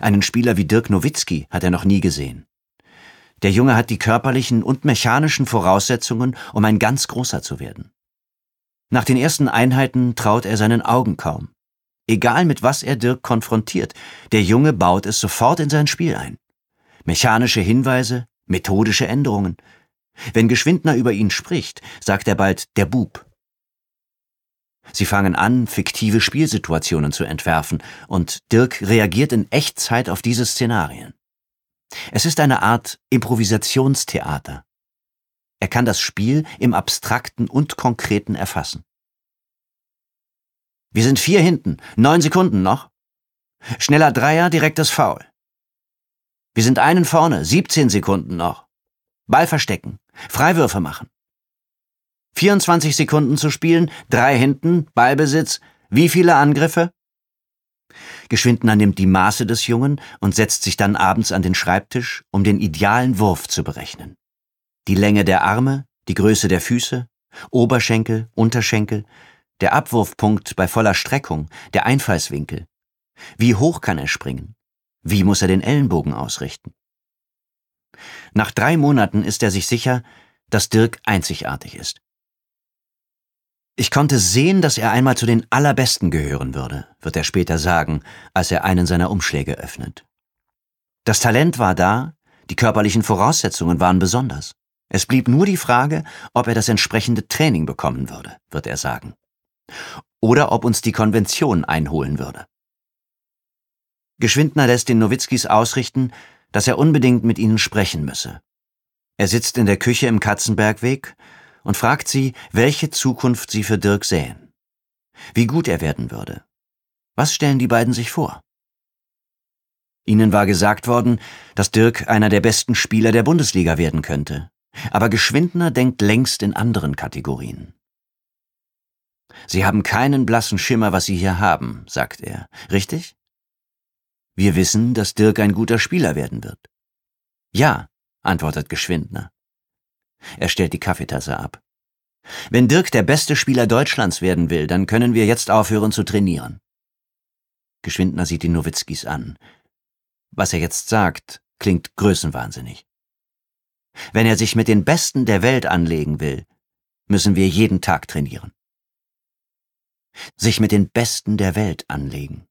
Einen Spieler wie Dirk Nowitzki hat er noch nie gesehen. Der Junge hat die körperlichen und mechanischen Voraussetzungen, um ein ganz Großer zu werden. Nach den ersten Einheiten traut er seinen Augen kaum. Egal mit was er Dirk konfrontiert, der Junge baut es sofort in sein Spiel ein. Mechanische Hinweise, methodische Änderungen. Wenn Geschwindner über ihn spricht, sagt er bald der Bub. Sie fangen an, fiktive Spielsituationen zu entwerfen, und Dirk reagiert in Echtzeit auf diese Szenarien. Es ist eine Art Improvisationstheater. Er kann das Spiel im Abstrakten und Konkreten erfassen. Wir sind 4 hinten, 9 Sekunden noch. Schneller Dreier, direktes Foul. Wir sind 1 vorne, 17 Sekunden noch. Ball verstecken, Freiwürfe machen. 24 Sekunden zu spielen, 3 hinten, Ballbesitz, wie viele Angriffe? Geschwindner nimmt die Maße des Jungen und setzt sich dann abends an den Schreibtisch, um den idealen Wurf zu berechnen. Die Länge der Arme, die Größe der Füße, Oberschenkel, Unterschenkel, der Abwurfpunkt bei voller Streckung, der Einfallswinkel. Wie hoch kann er springen? Wie muss er den Ellenbogen ausrichten? Nach 3 Monaten ist er sich sicher, dass Dirk einzigartig ist. Ich konnte sehen, dass er einmal zu den Allerbesten gehören würde, wird er später sagen, als er einen seiner Umschläge öffnet. Das Talent war da, die körperlichen Voraussetzungen waren besonders. Es blieb nur die Frage, ob er das entsprechende Training bekommen würde, wird er sagen. Oder ob uns die Konvention einholen würde. Geschwindner lässt den Nowitzkis ausrichten, dass er unbedingt mit ihnen sprechen müsse. Er sitzt in der Küche im Katzenbergweg und fragt sie, welche Zukunft sie für Dirk sähen. Wie gut er werden würde. Was stellen die beiden sich vor? Ihnen war gesagt worden, dass Dirk einer der besten Spieler der Bundesliga werden könnte. Aber Geschwindner denkt längst in anderen Kategorien. Sie haben keinen blassen Schimmer, was Sie hier haben, sagt er. Richtig? Wir wissen, dass Dirk ein guter Spieler werden wird. Ja, antwortet Geschwindner. Er stellt die Kaffeetasse ab. Wenn Dirk der beste Spieler Deutschlands werden will, dann können wir jetzt aufhören zu trainieren. Geschwindner sieht die Nowitzkis an. Was er jetzt sagt, klingt größenwahnsinnig. Wenn er sich mit den Besten der Welt anlegen will, müssen wir jeden Tag trainieren. Sich mit den Besten der Welt anlegen.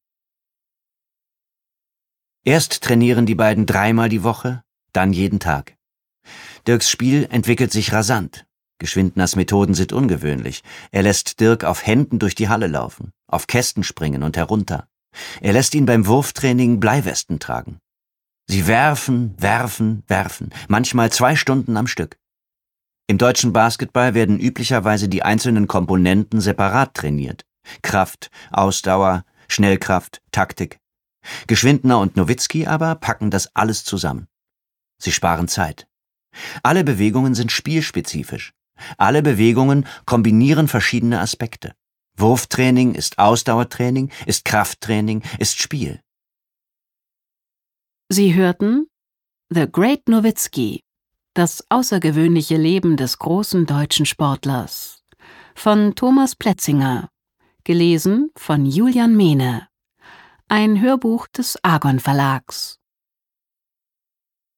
Erst trainieren die beiden 3-mal die Woche, dann jeden Tag. Dirks Spiel entwickelt sich rasant. Geschwindners Methoden sind ungewöhnlich. Er lässt Dirk auf Händen durch die Halle laufen, auf Kästen springen und herunter. Er lässt ihn beim Wurftraining Bleiwesten tragen. Sie werfen, werfen, werfen, manchmal 2 Stunden am Stück. Im deutschen Basketball werden üblicherweise die einzelnen Komponenten separat trainiert. Kraft, Ausdauer, Schnellkraft, Taktik. Geschwindner und Nowitzki aber packen das alles zusammen. Sie sparen Zeit. Alle Bewegungen sind spielspezifisch. Alle Bewegungen kombinieren verschiedene Aspekte. Wurftraining ist Ausdauertraining, ist Krafttraining, ist Spiel. Sie hörten The Great Nowitzki, das außergewöhnliche Leben des großen deutschen Sportlers, von Thomas Plätzinger, gelesen von Julian Mehne, ein Hörbuch des Argon Verlags.